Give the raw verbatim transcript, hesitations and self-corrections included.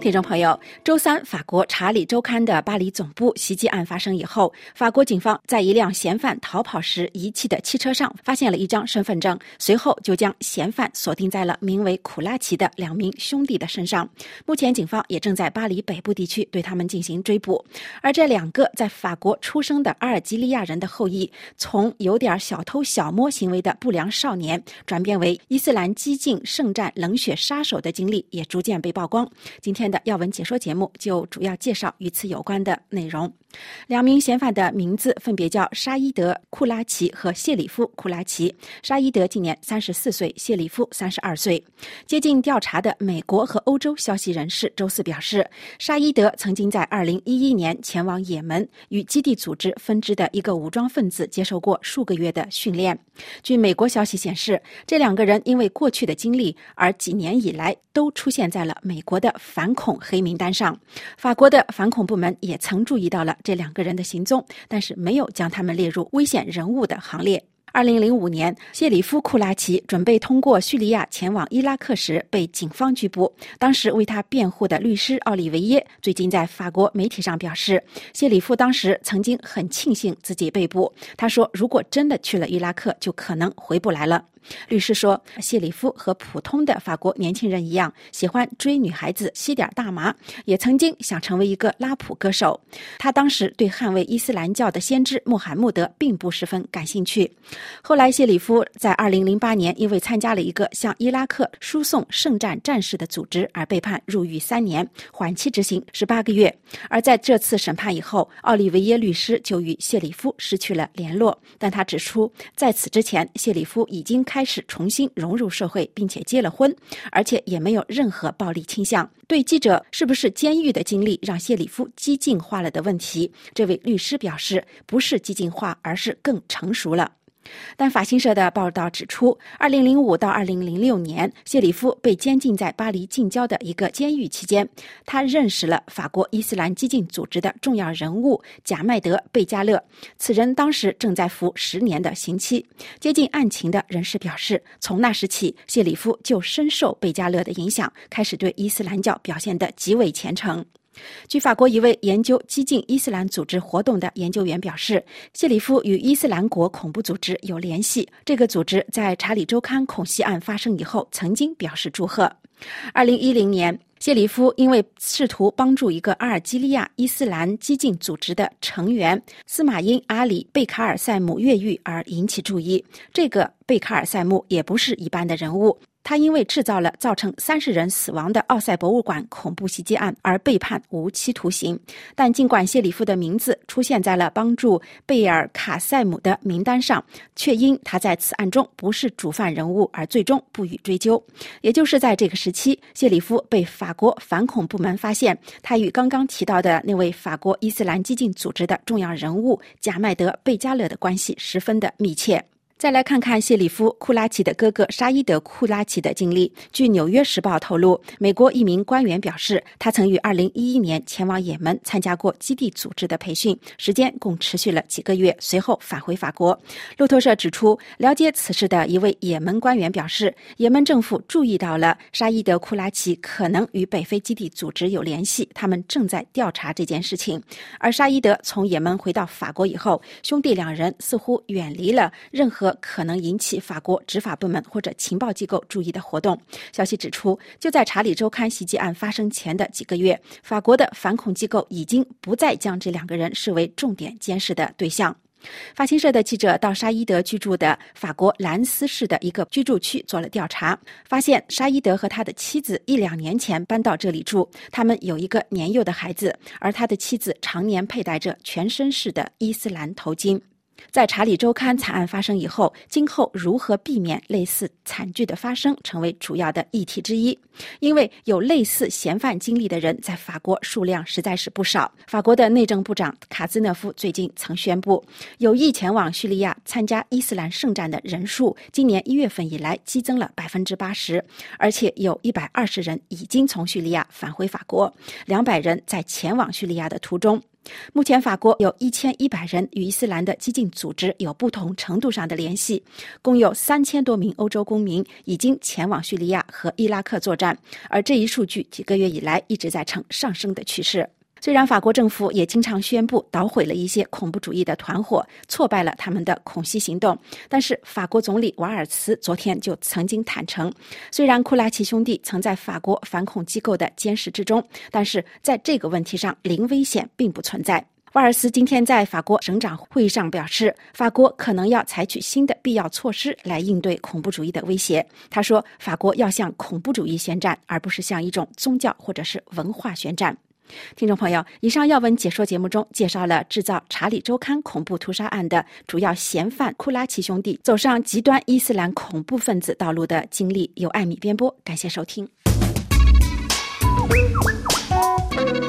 听众朋友，周三，法国查理周刊的巴黎总部袭击案发生以后，法国警方在一辆嫌犯逃跑时遗弃的汽车上发现了一张身份证，随后就将嫌犯锁定在了名为库拉奇的两名兄弟的身上。目前警方也正在巴黎北部地区对他们进行追捕。而这两个在法国出生的阿尔及利亚人的后裔，从有点小偷小摸行为的不良少年，转变为伊斯兰激进圣战冷血杀手的经历也逐渐被曝光。今天的要闻解说节目就主要介绍与此有关的内容。两名嫌犯的名字分别叫沙伊德·库拉奇和谢里夫·库拉奇。沙伊德今年三十四岁，谢里夫三十二岁。接近调查的美国和欧洲消息人士周四表示，沙伊德曾经在二零一一年前往也门，与基地组织分支的一个武装分子接受过数个月的训练。据美国消息显示，这两个人因为过去的经历而几年以来都出现在了美国的反恐黑名单上。法国的反恐部门也曾注意到了这两个人的行踪，但是没有将他们列入危险人物的行列。二零零五年，谢里夫·库拉奇准备通过叙利亚前往伊拉克时被警方拘捕。当时为他辩护的律师奥利维耶最近在法国媒体上表示，谢里夫当时曾经很庆幸自己被捕。他说，如果真的去了伊拉克，就可能回不来了。律师说，谢里夫和普通的法国年轻人一样，喜欢追女孩子，吸点大麻，也曾经想成为一个拉普歌手。他当时对捍卫伊斯兰教的先知穆罕默德并不十分感兴趣。后来谢里夫在二零零八年因为参加了一个向伊拉克输送圣战战士的组织而被判入狱三年，缓期执行十八个月。而在这次审判以后，奥利维耶律师就与谢里夫失去了联络，但他指出，在此之前，谢里夫已经开始重新融入社会，并且结了婚，而且也没有任何暴力倾向。对记者是不是监狱的经历让谢里夫激进化了的问题，这位律师表示，不是激进化，而是更成熟了。但法新社的报道指出，二零零五到二零零六年，谢里夫被监禁在巴黎近郊的一个监狱期间，他认识了法国伊斯兰激进组织的重要人物贾迈德·贝加勒，此人当时正在服十年的刑期。接近案情的人士表示，从那时起，谢里夫就深受贝加勒的影响，开始对伊斯兰教表现得极为虔诚。据法国一位研究激进伊斯兰组织活动的研究员表示，谢里夫与伊斯兰国恐怖组织有联系。这个组织在查理周刊恐袭案发生以后曾经表示祝贺。二零一零年，谢里夫因为试图帮助一个阿尔及利亚伊斯兰激进组织的成员斯马因·阿里·贝卡尔塞姆越狱而引起注意。这个贝卡尔塞姆也不是一般的人物，他因为制造了造成三十人死亡的奥赛博物馆恐怖袭击案而被判无期徒刑。但尽管谢里夫的名字出现在了帮助贝尔卡塞姆的名单上，却因他在此案中不是主犯人物而最终不予追究。也就是在这个时期，谢里夫被法国反恐部门发现，他与刚刚提到的那位法国伊斯兰激进组织的重要人物贾迈德·贝加勒的关系十分的密切。再来看看谢里夫·库拉奇的哥哥沙伊德·库拉奇的经历。据《纽约时报》透露，美国一名官员表示，他曾于二零一一年前往也门参加过基地组织的培训，时间共持续了几个月，随后返回法国。路透社指出，了解此事的一位也门官员表示，也门政府注意到了沙伊德·库拉奇可能与北非基地组织有联系，他们正在调查这件事情。而沙伊德从也门回到法国以后，兄弟两人似乎远离了任何可能引起法国执法部门或者情报机构注意的活动。消息指出，就在查理周刊袭击案发生前的几个月，法国的反恐机构已经不再将这两个人视为重点监视的对象。法新社的记者到沙伊德居住的法国兰斯市的一个居住区做了调查，发现沙伊德和他的妻子一两年前搬到这里住，他们有一个年幼的孩子，而他的妻子常年佩戴着全身式的伊斯兰头巾。在查理周刊惨案发生以后，今后如何避免类似惨剧的发生成为主要的议题之一。因为有类似嫌犯经历的人在法国数量实在是不少。法国的内政部长卡兹讷夫最近曾宣布，有意前往叙利亚参加伊斯兰圣战的人数今年一月份以来激增了 百分之八十， 而且有一百二十人已经从叙利亚返回法国，两百人在前往叙利亚的途中。 目前法国有一千一百人与伊斯兰的激进组织有不同程度上的联系，共有三千多名欧洲公民已经前往叙利亚和伊拉克作战，而这一数据几个月以来一直在呈上升的趋势。虽然法国政府也经常宣布捣毁了一些恐怖主义的团伙，挫败了他们的恐袭行动，但是法国总理瓦尔茨昨天就曾经坦诚，虽然库拉奇兄弟曾在法国反恐机构的监视之中，但是在这个问题上零危险并不存在。瓦尔茨今天在法国省长会议上表示，法国可能要采取新的必要措施来应对恐怖主义的威胁。他说，法国要向恐怖主义宣战，而不是向一种宗教或者是文化宣战。听众朋友，以上要闻解说节目中介绍了制造查理周刊恐怖屠杀案的主要嫌犯库拉奇兄弟走上极端伊斯兰恐怖分子道路的经历，由艾米编播，感谢收听。